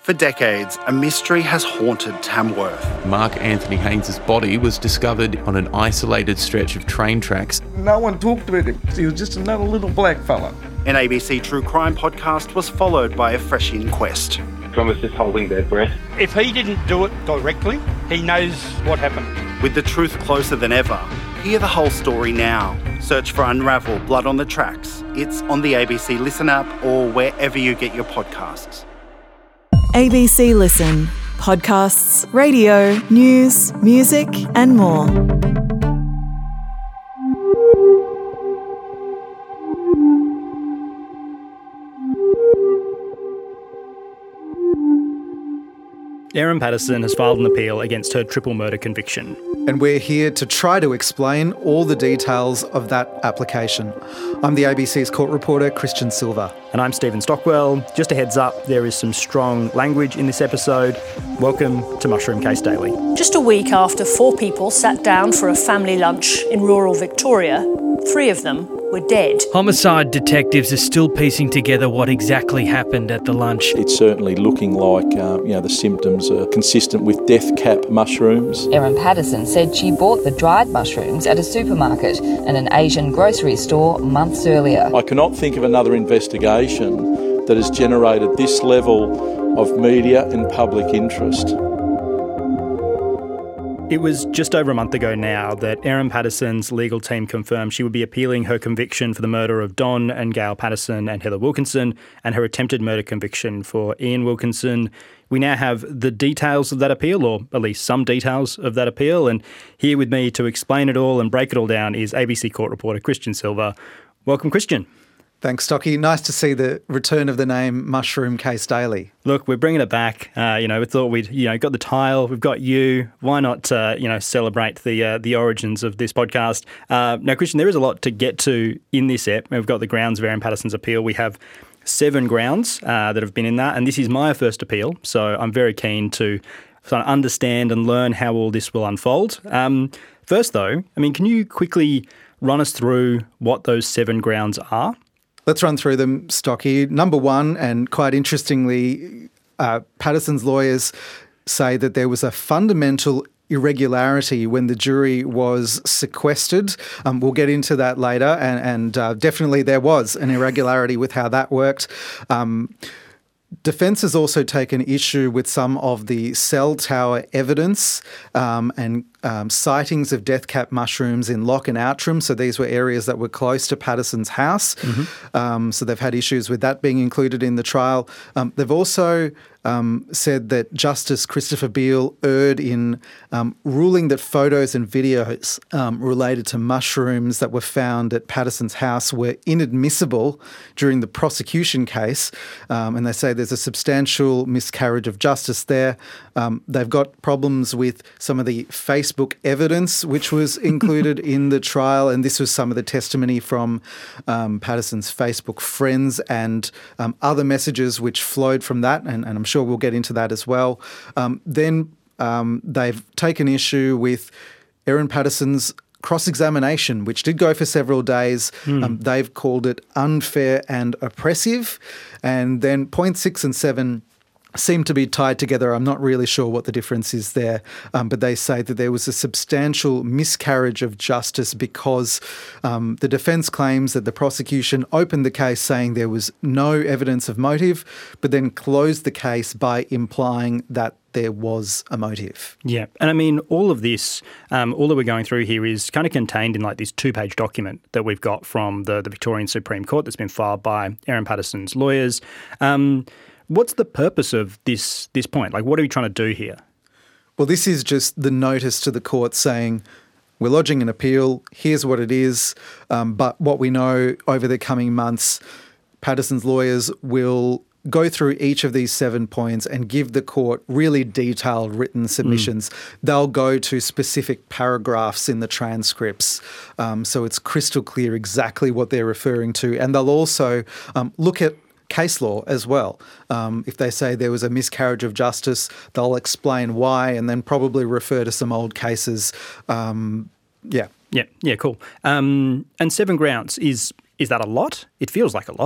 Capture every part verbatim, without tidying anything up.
For decades, a mystery has haunted Tamworth. Mark Anthony Haynes' body was discovered on an isolated stretch of train tracks. No one talked about him. He was just another little black fella. An A B C True Crime podcast was followed by a fresh inquest. John was just holding their breath. If he didn't do it directly, he knows what happened. With the truth closer than ever, hear the whole story now. Search for Unravel Blood on the Tracks. It's on the A B C Listen app or wherever you get your podcasts. A B C Listen. Podcasts, radio, news, music and more. Erin Patterson has filed an appeal against her triple murder conviction. And we're here to try to explain all the details of that application. I'm the A B C's court reporter, Christian Silva. And I'm Stephen Stockwell. Just a heads up, there is some strong language in this episode. Welcome to Mushroom Case Daily. Just a week after four people sat down for a family lunch in rural Victoria, three of them were dead. Homicide detectives are still piecing together what exactly happened at the lunch. It's certainly looking like uh, you know the symptoms are consistent with death cap mushrooms. Erin Patterson said she bought the dried mushrooms at a supermarket and an Asian grocery store months earlier. I cannot think of another investigation that has generated this level of media and public interest. It was just over a month ago now that Erin Patterson's legal team confirmed she would be appealing her conviction for the murder of Don and Gail Patterson and Heather Wilkinson and her attempted murder conviction for Ian Wilkinson. We now have the details of that appeal, or at least some details of that appeal, and here with me to explain it all and break it all down is A B C court reporter Christian Silva. Welcome, Christian. Thanks, Stocky. Nice to see the return of the name Mushroom Case Daily. Look, we're bringing it back. Uh, you know, we thought we'd, you know, got the tile, we've got you. Why not, uh, you know, celebrate the uh, the origins of this podcast? Uh, now, Christian, there is a lot to get to in this ep. We've got the grounds of Erin Patterson's appeal. We have seven grounds uh, that have been in that, and this is my first appeal, so I'm very keen to sort of understand and learn how all this will unfold. Um, first, though, I mean, can you quickly run us through what those seven grounds are? Let's run through them, Stocky. Number one, and quite interestingly, uh, Patterson's lawyers say that there was a fundamental irregularity when the jury was sequestered. Um, we'll get into that later, and, and uh, definitely there was an irregularity with how that worked. Um, Defence has also taken issue with some of the cell tower evidence um, and um, sightings of death cap mushrooms in Lock and Outram. So these were areas that were close to Patterson's house. Mm-hmm. Um, so they've had issues with that being included in the trial. Um, they've also um, said that Justice Christopher Beale erred in um, ruling that photos and videos um, related to mushrooms that were found at Patterson's house were inadmissible during the prosecution case. Um, and they say there's a substantial miscarriage of justice there. Um, they've got problems with some of the Facebook evidence which was included in the trial, and this was some of the testimony from um, Patterson's Facebook friends and um, other messages which flowed from that, and, and I'm sure we'll get into that as well. Um, then um, they've taken issue with Erin Patterson's cross-examination, which did go for several days. Mm. Um, they've called it unfair and oppressive. And then point six and seven seem to be tied together. I'm not really sure what the difference is there, um, but they say that there was a substantial miscarriage of justice because um, the defence claims that the prosecution opened the case saying there was no evidence of motive, but then closed the case by implying that there was a motive. Yeah. And I mean, all of this, um, all that we're going through here is kind of contained in like this two-page document that we've got from the, the Victorian Supreme Court that's been filed by Erin Patterson's lawyers. Um, what's the purpose of this this point? Like, what are we trying to do here? Well, this is just the notice to the court saying, we're lodging an appeal, here's what it is, um, but what we know over the coming months, Patterson's lawyers will go through each of these seven points and give the court really detailed written submissions. Mm. They'll go to specific paragraphs in the transcripts, um, so it's crystal clear exactly what they're referring to. And they'll also um, look at case law as well. Um, if they say there was a miscarriage of justice, they'll explain why and then probably refer to some old cases. Um, yeah. Yeah, yeah, cool. Um, and seven grounds, is is that a lot? It feels like a lot.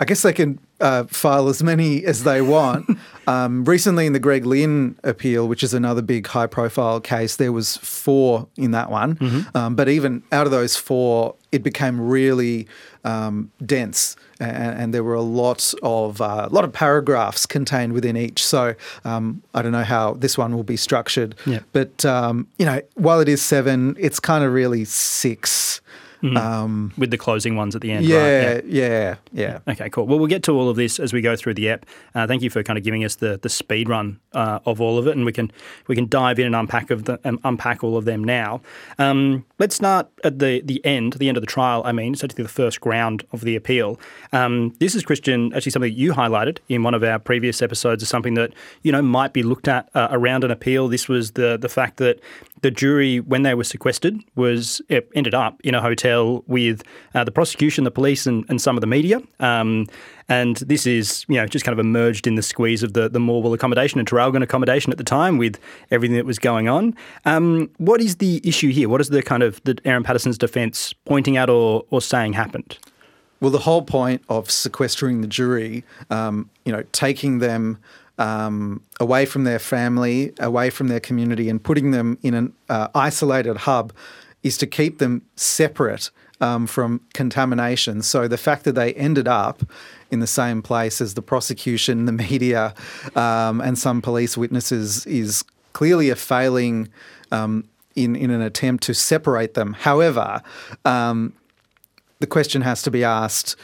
I guess they can uh, file as many as they want. um, recently in the Greg Lynn appeal, which is another big high-profile case, there was four in that one. Mm-hmm. Um, but even out of those four, it became really um, dense, and, and there were a lot of uh, lot of paragraphs contained within each. So um, I don't know how this one will be structured. Yeah. But um, you know, while it is seven, it's kind of really six. Mm. Um, With the closing ones at the end, yeah, right? Yeah, yeah, yeah. Okay, cool. Well, we'll get to all of this as we go through the app. Uh, thank you for kind of giving us the the speed run uh, of all of it, and we can we can dive in and unpack of the um, unpack all of them now. Um, let's start at the the end, the end of the trial. I mean, essentially the first ground of the appeal. Um, this is, Christian, actually something you highlighted in one of our previous episodes as something that you know might be looked at uh, around an appeal. This was the the fact that the jury, when they were sequestered, was it ended up in a hotel with uh, the prosecution, the police, and, and some of the media. Um, and this is, you know, just kind of emerged in the squeeze of the, the Morwell accommodation and Traralgon accommodation at the time with everything that was going on. Um, what is the issue here? What is the kind of the Erin Patterson's defence pointing at or, or saying happened? Well, the whole point of sequestering the jury, um, you know, taking them Um, away from their family, away from their community, and putting them in an uh, isolated hub is to keep them separate um, from contamination. So the fact that they ended up in the same place as the prosecution, the media, um, and some police witnesses is clearly a failing um, in, in an attempt to separate them. However, um, the question has to be asked,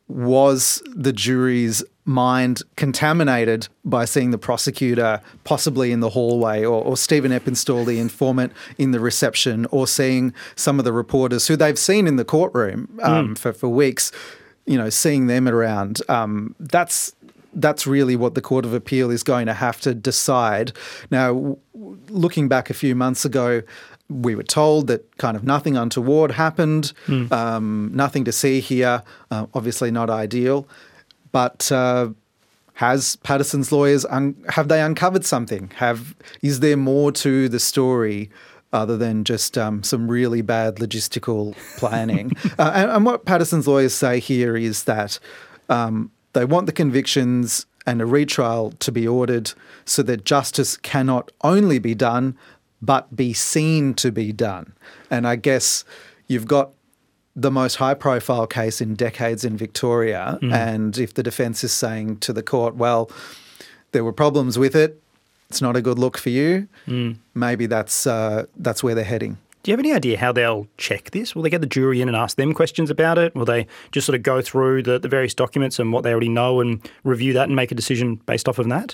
was the jury's mind contaminated by seeing the prosecutor possibly in the hallway, or, or Stephen Eppenstall, the informant, in the reception, or seeing some of the reporters who they've seen in the courtroom um, mm. for, for weeks, you know, seeing them around? Um, that's that's really what the Court of Appeal is going to have to decide. Now, w- looking back a few months ago, we were told that kind of nothing untoward happened, mm. um, nothing to see here, uh, obviously not ideal. But uh, has Patterson's lawyers, un- have they uncovered something? Have Is there more to the story other than just um, some really bad logistical planning? uh, and, and what Patterson's lawyers say here is that um, they want the convictions and a retrial to be ordered so that justice cannot only be done but be seen to be done. And I guess you've got the most high-profile case in decades in Victoria, mm. and if the defence is saying to the court, well, there were problems with it, it's not a good look for you, mm. maybe that's uh, that's where they're heading. Do you have any idea how they'll check this? Will they get the jury in and ask them questions about it? Will they just sort of go through the, the various documents and what they already know and review that and make a decision based off of that?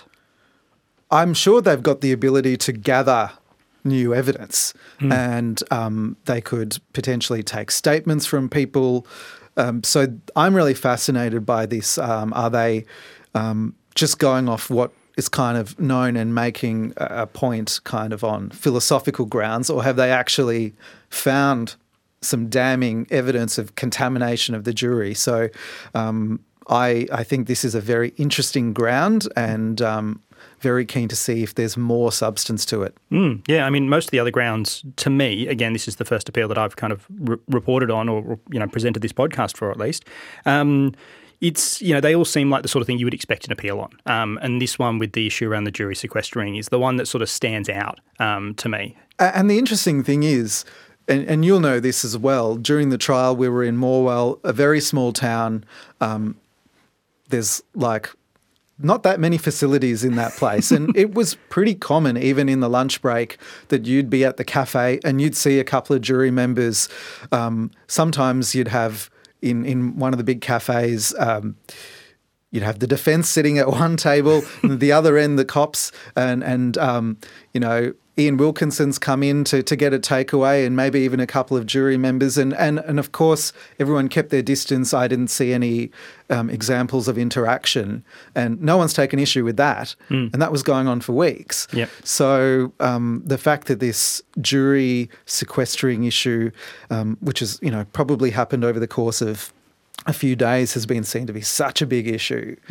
I'm sure they've got the ability to gather new evidence, mm. and um, they could potentially take statements from people. Um, so I'm really fascinated by this. Um, are they um, just going off what is kind of known and making a point kind of on philosophical grounds, or have they actually found some damning evidence of contamination of the jury? So um, I, I think this is a very interesting ground, and um, very keen to see if there's more substance to it. Mm, yeah, I mean, most of the other grounds, to me, again, this is the first appeal that I've kind of re- reported on, or you know, presented this podcast for at least. Um, it's, you know, they all seem like the sort of thing you would expect an appeal on. Um, and this one with the issue around the jury sequestering is the one that sort of stands out um, to me. And the interesting thing is, and, and you'll know this as well, during the trial we were in Morwell, a very small town. Um, there's like not that many facilities in that place. And it was pretty common, even in the lunch break, that you'd be at the cafe and you'd see a couple of jury members. Um, sometimes you'd have in, in one of the big cafes, um, you'd have the defence sitting at one table and at the other end the cops, and, and um, you know, Ian Wilkinson's come in to, to get a takeaway, and maybe even a couple of jury members. And, and, and of course, everyone kept their distance. I didn't see any um, examples of interaction, and no one's taken issue with that. Mm. And that was going on for weeks. Yep. So um, the fact that this jury sequestering issue, um, which has, you know, probably happened over the course of a few days, has been seen to be such a big issue, mm.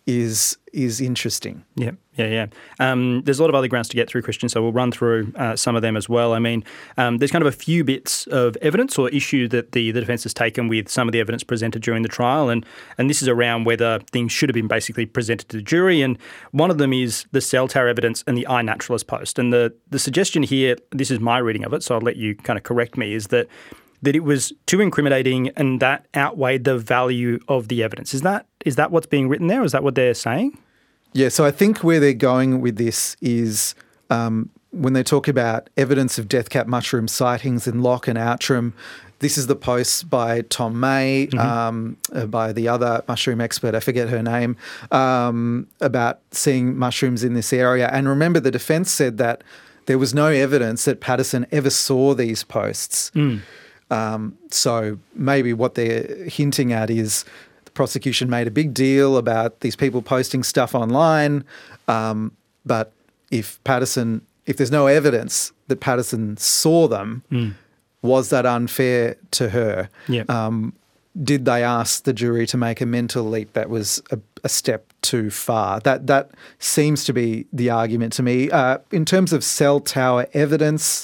is is interesting. Yeah, yeah, yeah. Um, there's a lot of other grounds to get through, Christian, so we'll run through uh, some of them as well. I mean, um, there's kind of a few bits of evidence or issue that the, the defence has taken with some of the evidence presented during the trial, and and this is around whether things should have been basically presented to the jury, and one of them is the cell tower evidence and the iNaturalist post. And the, the suggestion here, this is my reading of it, so I'll let you kind of correct me, is that that it was too incriminating and that outweighed the value of the evidence. Is that is that what's being written there? Is that what they're saying? Yeah, so I think where they're going with this is um, when they talk about evidence of death cap mushroom sightings in Loch and Outram. This is the post by Tom May, mm-hmm. um, uh, by the other mushroom expert, I forget her name, um, about seeing mushrooms in this area. And remember, the defence said that there was no evidence that Patterson ever saw these posts. Mm. Um, so maybe what they're hinting at is the prosecution made a big deal about these people posting stuff online, um, but if Patterson, if there's no evidence that Patterson saw them, mm. was that unfair to her? Yep. Um, did they ask the jury to make a mental leap that was a, a step too far? That that seems to be the argument to me. Uh, in terms of cell tower evidence,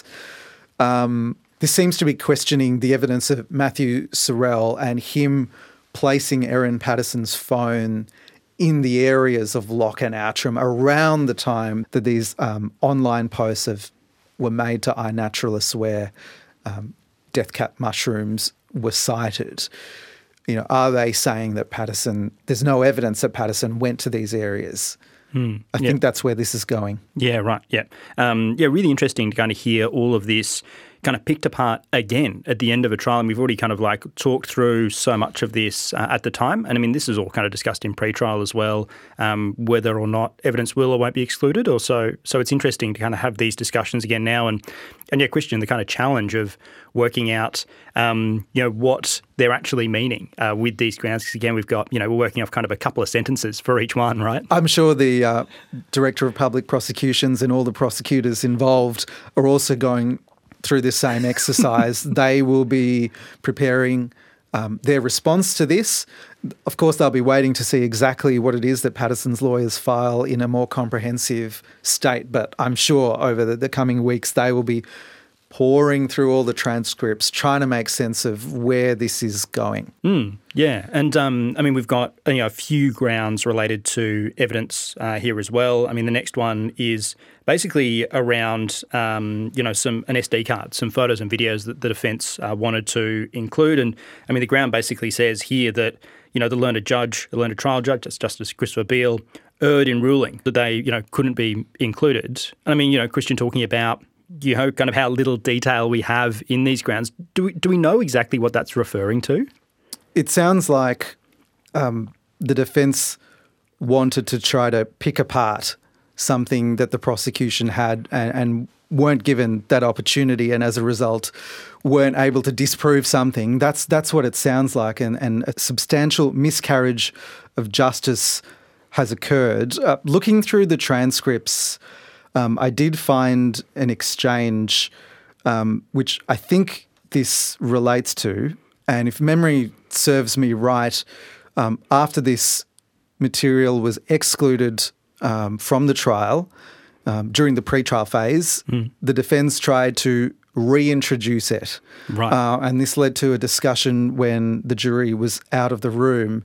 um, this seems to be questioning the evidence of Matthew Sorrell and him placing Erin Patterson's phone in the areas of Loch and Outram around the time that these um, online posts of, were made to iNaturalist where um, death cap mushrooms were cited. You know, are they saying that Patterson, there's no evidence that Patterson went to these areas? Mm, I yeah. think that's where this is going. Yeah, right. Yeah. Um, yeah, really interesting to kind of hear all of this kind of picked apart again at the end of a trial. And we've already kind of like talked through so much of this uh, at the time. And I mean, this is all kind of discussed in pre-trial as well, um, whether or not evidence will or won't be excluded. Or so, so it's interesting to kind of have these discussions again now. And, and yeah, Christian, the kind of challenge of working out, um, you know, what they're actually meaning uh, with these grounds. Because again, we've got, you know, we're working off kind of a couple of sentences for each one, right? I'm sure the uh, Director of Public Prosecutions and all the prosecutors involved are also going through this same exercise. They will be preparing um, their response to this. Of course, they'll be waiting to see exactly what it is that Patterson's lawyers file in a more comprehensive state, but I'm sure over the, the coming weeks they will be pouring through all the transcripts, trying to make sense of where this is going. Mm, yeah, and um, I mean, we've got you know, a few grounds related to evidence uh, here as well. I mean, the next one is basically around um, you know some an S D card, some photos and videos that the defence uh, wanted to include, and I mean, the ground basically says here that you know the learned judge, the learned trial judge, that's Justice Christopher Beale, erred in ruling that they you know couldn't be included. And I mean, you know, Christian talking about you know, kind of how little detail we have in these grounds. Do we, do we know exactly what that's referring to? It sounds like um, the defence wanted to try to pick apart something that the prosecution had and, and weren't given that opportunity, and as a result weren't able to disprove something. That's that's what it sounds like, and, and a substantial miscarriage of justice has occurred. Uh, looking through the transcripts, Um, I did find an exchange um, which I think this relates to, and if memory serves me right, um, after this material was excluded um, from the trial, um, during the pre-trial phase, mm. the defence tried to reintroduce it. Right. Uh, and this led to a discussion when the jury was out of the room,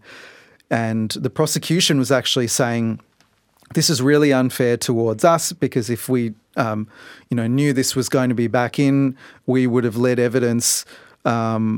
and the prosecution was actually saying, this is really unfair towards us because if we, um, you know, knew this was going to be back in, we would have led evidence um,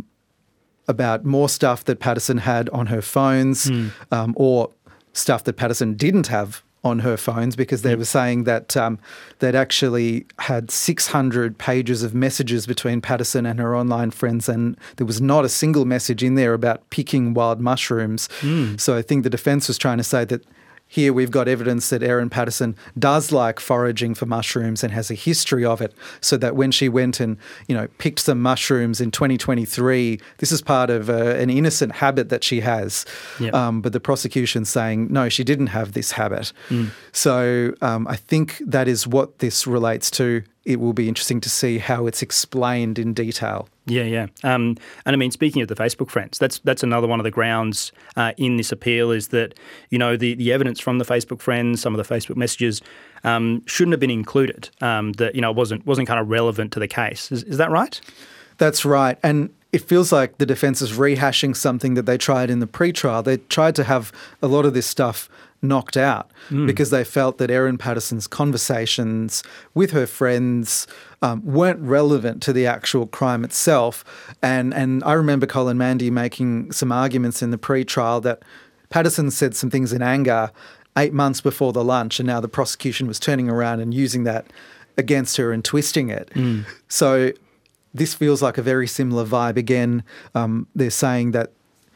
about more stuff that Patterson had on her phones mm. um, or stuff that Patterson didn't have on her phones, because they mm. were saying that um, they'd actually had six hundred pages of messages between Patterson and her online friends, and there was not a single message in there about picking wild mushrooms. Mm. So I think the defence was trying to say that here we've got evidence that Erin Patterson does like foraging for mushrooms and has a history of it, so that when she went and, you know, picked some mushrooms in twenty twenty-three, this is part of uh, an innocent habit that she has. Yep. Um, but the prosecution's saying, no, she didn't have this habit. Mm. So um, I think that is what this relates to. It will be interesting to see how it's explained in detail. Yeah, yeah. Um, and I mean, speaking of the Facebook friends, that's that's another one of the grounds uh, in this appeal is that, you know, the, the evidence from the Facebook friends, some of the Facebook messages um, shouldn't have been included, um, that, you know, wasn't wasn't kind of relevant to the case. Is, is that right? That's right. And it feels like the defence is rehashing something that they tried in the pre-trial. They tried to have a lot of this stuff knocked out mm. because they felt that Erin Patterson's conversations with her friends um, weren't relevant to the actual crime itself. And and I remember Colin Mandy making some arguments in the pre-trial that Patterson said some things in anger eight months before the lunch, and now the prosecution was turning around and using that against her and twisting it. Mm. So this feels like a very similar vibe. Again, um, they're saying that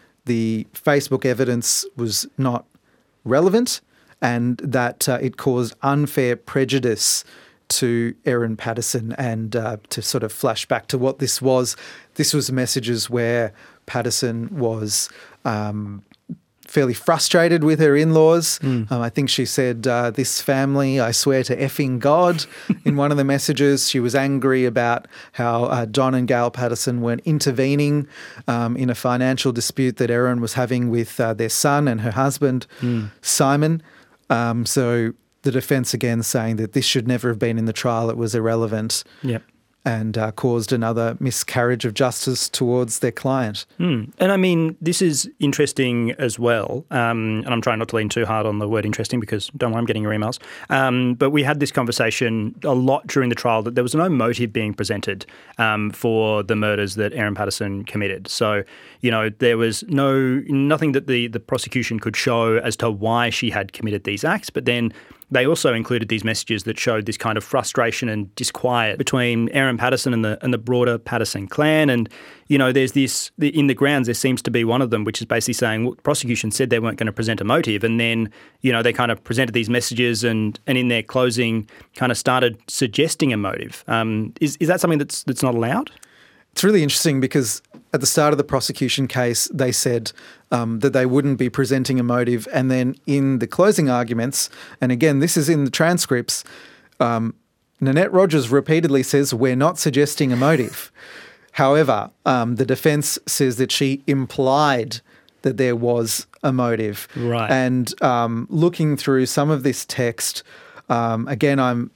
the Facebook evidence was not relevant and that uh, it caused unfair prejudice to Erin Patterson. And uh, to sort of flash back to what this was, this was messages where Patterson was um, fairly frustrated with her in-laws. Mm. Um, I think she said, uh, this family, I swear to effing God, in one of the messages. She was angry about how uh, Don and Gail Patterson weren't intervening um, in a financial dispute that Erin was having with uh, their son and her husband, mm. Simon. Um, so the defence again saying that this should never have been in the trial, it was irrelevant. Yep. And uh, caused another miscarriage of justice towards their client. Mm. And I mean, this is interesting as well. Um, and I'm trying not to lean too hard on the word interesting because don't worry, I'm getting your emails. Um, but we had this conversation a lot during the trial that there was no motive being presented um, for the murders that Erin Patterson committed. So, you know, there was no nothing that the, the prosecution could show as to why she had committed these acts. But then they also included these messages that showed this kind of frustration and disquiet between Erin Patterson and the and the broader Patterson clan. And, you know, there's this, in the grounds, there seems to be one of them, which is basically saying, well, the prosecution said they weren't going to present a motive. And then, you know, they kind of presented these messages and, and in their closing kind of started suggesting a motive. Um, is, is that something that's that's not allowed? It's really interesting because at the start of the prosecution case, they said um, that they wouldn't be presenting a motive. And then in the closing arguments, and again, this is in the transcripts, um, Nanette Rogers repeatedly says, we're not suggesting a motive. However, um, the defence says that she implied that there was a motive. Right. And um, looking through some of this text, um, again, I'm,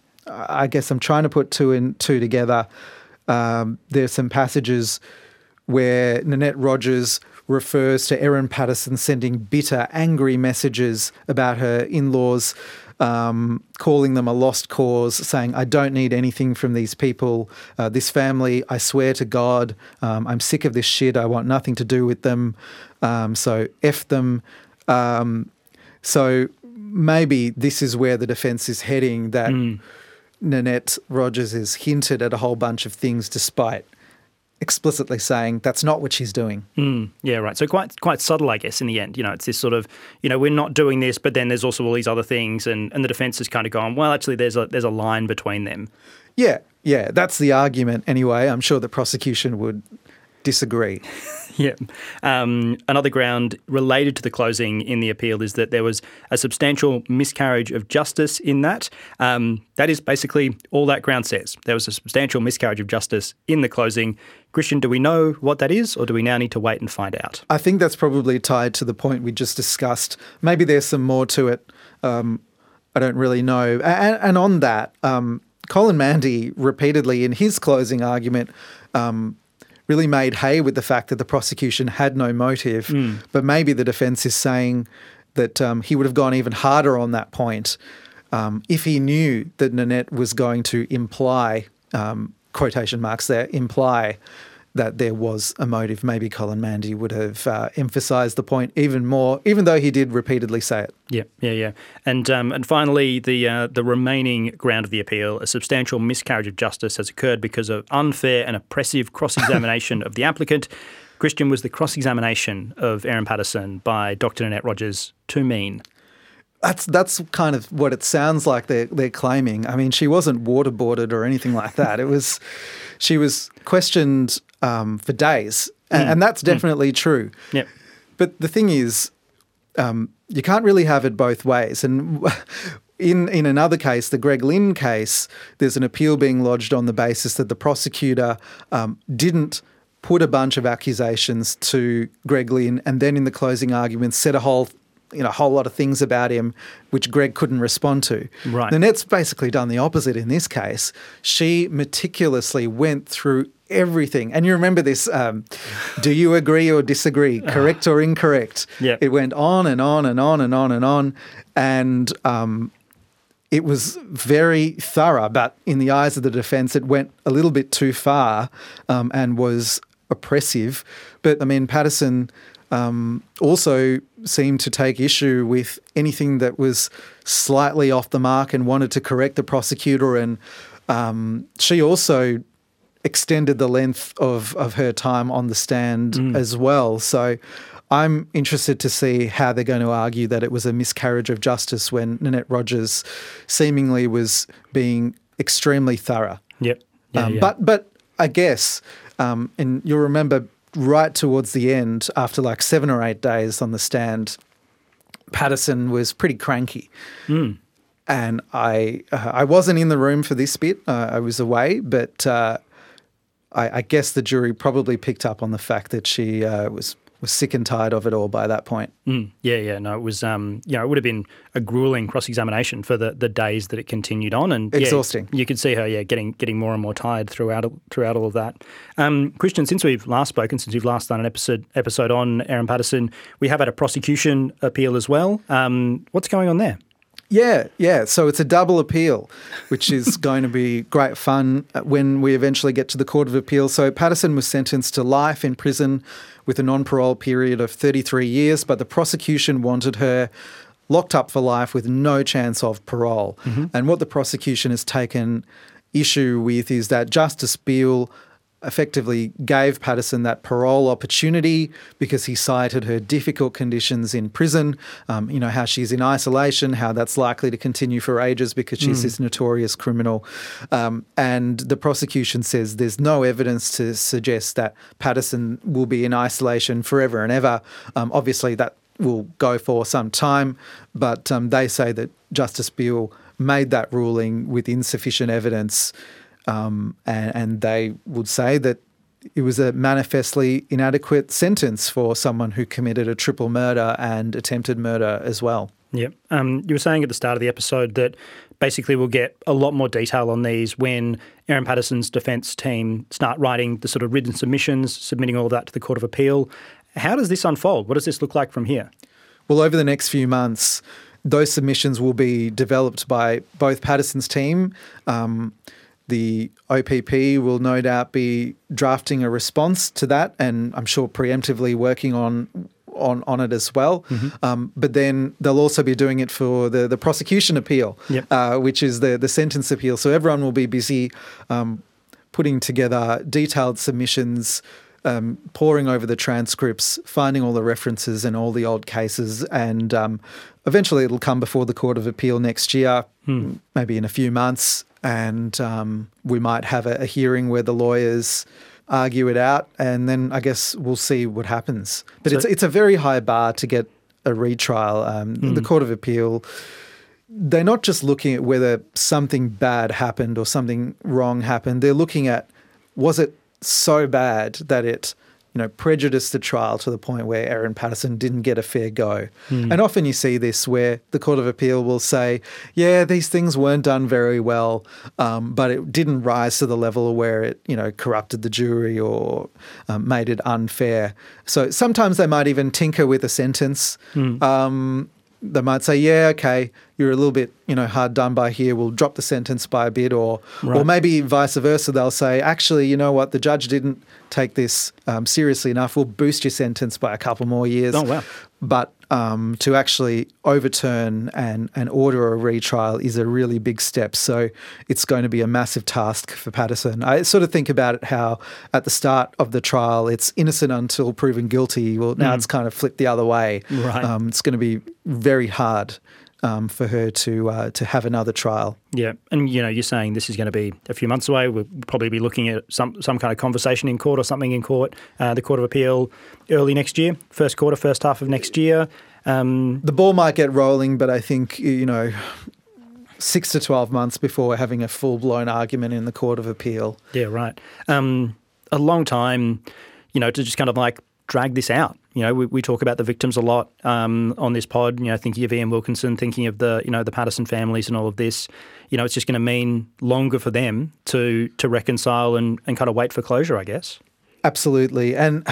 I guess I'm trying to put two and two together. Um, there's some passages where Nanette Rogers refers to Erin Patterson sending bitter, angry messages about her in-laws, um, calling them a lost cause, saying, I don't need anything from these people, uh, this family, I swear to God, um, I'm sick of this shit, I want nothing to do with them, um, so F them. Um, so maybe this is where the defence is heading, that mm. Nanette Rogers has hinted at a whole bunch of things despite explicitly saying that's not what she's doing. Mm, yeah, right. So quite quite subtle, I guess, in the end. You know, it's this sort of, you know, we're not doing this, but then there's also all these other things, and, and the defence has kind of gone, well, actually, there's a there's a line between them. Yeah, yeah, that's the argument anyway. I'm sure the prosecution would disagree. Yeah. Um, another ground related to the closing in the appeal is that there was a substantial miscarriage of justice in that. Um, that is basically all that ground says. There was a substantial miscarriage of justice in the closing. Christian, do we know what that is, or do we now need to wait and find out? I think that's probably tied to the point we just discussed. Maybe there's some more to it. Um, I don't really know. And, and on that, um, Colin Mandy repeatedly in his closing argument um, really made hay with the fact that the prosecution had no motive, mm. but maybe the defence is saying that um, he would have gone even harder on that point um, if he knew that Nanette was going to imply, um, quotation marks there, imply that there was a motive. Maybe Colin Mandy would have uh, emphasised the point even more, even though he did repeatedly say it. Yeah, yeah, yeah. And um, and finally, the uh, the remaining ground of the appeal, a substantial miscarriage of justice has occurred because of unfair and oppressive cross-examination of the applicant. Christian, was the cross-examination of Erin Patterson by Doctor Nanette Rogers too mean? That's that's kind of what it sounds like they're, they're claiming. I mean, she wasn't waterboarded or anything like that. It was, she was questioned um, for days, and, mm. and that's definitely mm. true. Yep. But the thing is, um, you can't really have it both ways. And In in another case, the Greg Lynn case, there's an appeal being lodged on the basis that the prosecutor um, didn't put a bunch of accusations to Greg Lynn and then in the closing arguments said a whole you know, a whole lot of things about him which Greg couldn't respond to. Right. Nanette's basically done the opposite in this case. She meticulously went through everything. And you remember this, um, do you agree or disagree, correct or incorrect? Yep. It went on and on and on and on and on. And um, it was very thorough, but in the eyes of the defence, it went a little bit too far um, and was oppressive. But, I mean, Patterson um, also seemed to take issue with anything that was slightly off the mark and wanted to correct the prosecutor. And um, she also extended the length of, of her time on the stand mm. as well. So I'm interested to see how they're going to argue that it was a miscarriage of justice when Nanette Rogers seemingly was being extremely thorough. Yep. Yeah, um, yeah. But but I guess, um, and you'll remember right towards the end, after like seven or eight days on the stand, Patterson was pretty cranky. Mm. And I uh, I wasn't in the room for this bit. Uh, I was away, but uh, I, I guess the jury probably picked up on the fact that she uh, was was sick and tired of it all by that point. Mm, yeah, yeah, no, it was, um, you know, it would have been a grueling cross-examination for the, the days that it continued on, and exhausting. Yeah, you could see her, yeah, getting getting more and more tired throughout throughout all of that. Um, Christian, since we've last spoken, since we've last done an episode episode on Erin Patterson, we have had a prosecution appeal as well. Um, what's going on there? Yeah, yeah. So it's a double appeal, which is going to be great fun when we eventually get to the Court of Appeal. So Patterson was sentenced to life in prison with a non-parole period of thirty-three years, but the prosecution wanted her locked up for life with no chance of parole. Mm-hmm. And what the prosecution has taken issue with is that Justice Beale effectively gave Patterson that parole opportunity because he cited her difficult conditions in prison, um, you know, how she's in isolation, how that's likely to continue for ages because she's mm. this notorious criminal. Um, and the prosecution says there's no evidence to suggest that Patterson will be in isolation forever and ever. Um, obviously, that will go for some time, but um, they say that Justice Beale made that ruling with insufficient evidence. Um, and, and they would say that it was a manifestly inadequate sentence for someone who committed a triple murder and attempted murder as well. Yep. Um, you were saying at the start of the episode that basically we'll get a lot more detail on these when Erin Patterson's defence team start writing the sort of written submissions, submitting all of that to the Court of Appeal. How does this unfold? What does this look like from here? Well, over the next few months, those submissions will be developed by both Patterson's team. Um, The O P P will no doubt be drafting a response to that, and I'm sure preemptively working on on, on it as well. Mm-hmm. Um, but then they'll also be doing it for the, the prosecution appeal, yep. uh, which is the, the sentence appeal. So everyone will be busy um, putting together detailed submissions, um, poring over the transcripts, finding all the references and all the old cases, and um, eventually it'll come before the Court of Appeal next year, hmm. maybe in a few months. And um, we might have a, a hearing where the lawyers argue it out, and then I guess we'll see what happens. But so, it's it's a very high bar to get a retrial. Um, mm. The Court of Appeal, they're not just looking at whether something bad happened or something wrong happened. They're looking at, was it so bad that it, you know, prejudiced the trial to the point where Erin Patterson didn't get a fair go. Mm. And often you see this where the Court of Appeal will say, yeah, these things weren't done very well, um, but it didn't rise to the level where it, you know, corrupted the jury or um, made it unfair. So sometimes they might even tinker with a sentence. Mm. Um, they might say, yeah, okay, you're a little bit, you know, hard done by here. We'll drop the sentence by a bit, or right. or maybe vice versa. They'll say, actually, you know what, the judge didn't take this um, seriously enough. We'll boost your sentence by a couple more years. Oh, wow. But um, to actually overturn and, and order a retrial is a really big step. So it's going to be a massive task for Patterson. I sort of think about it how at the start of the trial, it's innocent until proven guilty. Well, now mm. it's kind of flipped the other way. Right. Um, it's going to be very hard Um, for her to uh, to have another trial. Yeah, and you know, you're saying this is going to be a few months away. We'll probably be looking at some some kind of conversation in court or something in court, uh, the Court of Appeal early next year, first quarter, first half of next year. Um, the ball might get rolling, but I think, you know, six to twelve months before having a full-blown argument in the Court of Appeal. Yeah, right. Um, a long time, you know, to just kind of like drag this out. You know, we, we talk about the victims a lot um, on this pod, you know, thinking of Ian Wilkinson, thinking of the, you know, the Patterson families and all of this. You know, it's just going to mean longer for them to to reconcile and, and kind of wait for closure, I guess. Absolutely. And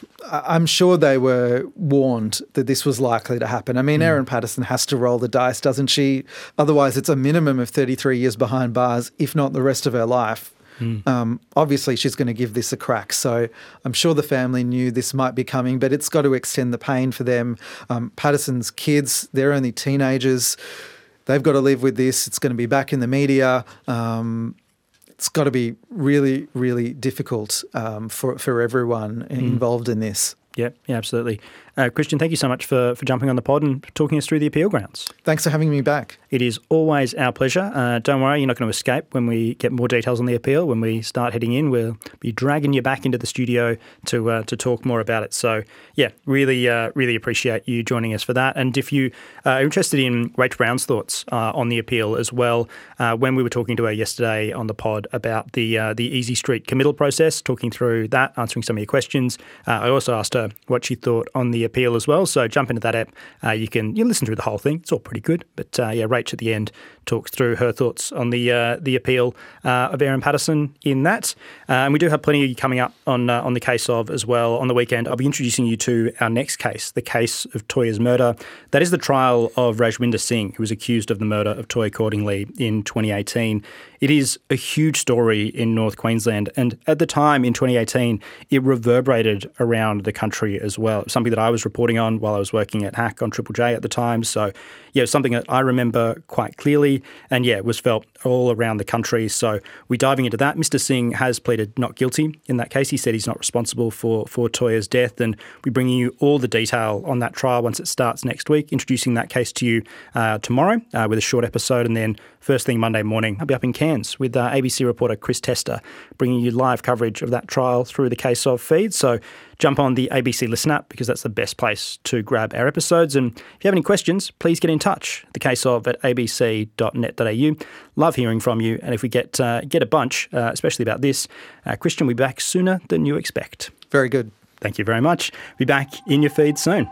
I'm sure they were warned that this was likely to happen. I mean, mm. Erin Patterson has to roll the dice, doesn't she? Otherwise, it's a minimum of thirty-three years behind bars, if not the rest of her life. Mm. Um, obviously, she's going to give this a crack. So I'm sure the family knew this might be coming, but it's got to extend the pain for them. Um, Patterson's kids, they're only teenagers. They've got to live with this. It's going to be back in the media. Um, it's got to be really, really difficult um, for, for everyone mm. involved in this. Yeah, yeah, absolutely. Uh, Christian, thank you so much for, for jumping on the pod and talking us through the appeal grounds. Thanks for having me back. It is always our pleasure. Uh, don't worry, you're not going to escape when we get more details on the appeal. When we start heading in, we'll be dragging you back into the studio to uh, to talk more about it. So, yeah, really, uh, really appreciate you joining us for that. And if you are interested in Rach Brown's thoughts uh, on the appeal as well, uh, when we were talking to her yesterday on the pod about the uh, the Easy Street committal process, talking through that, answering some of your questions, uh, I also asked her what she thought on the appeal as well. So jump into that app. Uh, you can you listen through the whole thing. It's all pretty good. But uh, yeah, Rach at the end talks through her thoughts on the uh, the appeal uh, of Erin Patterson in that. Uh, and we do have plenty coming up on uh, on the case of as well on the weekend. I'll be introducing you to our next case, the case of Toya's murder. That is the trial of Rajwinder Singh, who was accused of the murder of Toya Cordingley in twenty eighteen. It is a huge story in North Queensland, and at the time in twenty eighteen, it reverberated around the country as well. It was something that I was reporting on while I was working at Hack on Triple J at the time. So, yeah, it was something that I remember quite clearly, and yeah, it was felt all around the country. So we're diving into that. Mister Singh has pleaded not guilty in that case. He said he's not responsible for, for Toya's death, and we're bringing you all the detail on that trial once it starts next week, introducing that case to you uh, tomorrow uh, with a short episode, and then first thing Monday morning, I'll be up in Cairns with uh, A B C reporter Chris Tester, bringing you live coverage of that trial through the Case Of feed. So jump on the A B C Listen app because that's the best place to grab our episodes. And if you have any questions, please get in touch. The Case Of at a b c dot net dot a u. Love hearing from you. And if we get uh, get a bunch, uh, especially about this, uh, Christian will be back sooner than you expect. Very good. Thank you very much. Be back in your feed soon.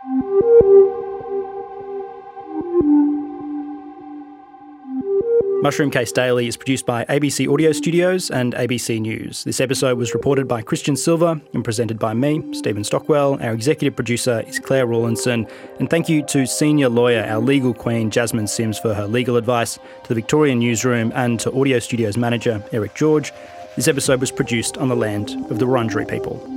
Mushroom Case Daily is produced by A B C Audio Studios and A B C News. This episode was reported by Christian Silver and presented by me, Stephen Stockwell. Our executive producer is Claire Rawlinson. And thank you to senior lawyer, our legal queen, Jasmine Sims, for her legal advice, to the Victorian Newsroom and to Audio Studios manager, Eric George. This episode was produced on the land of the Wurundjeri people.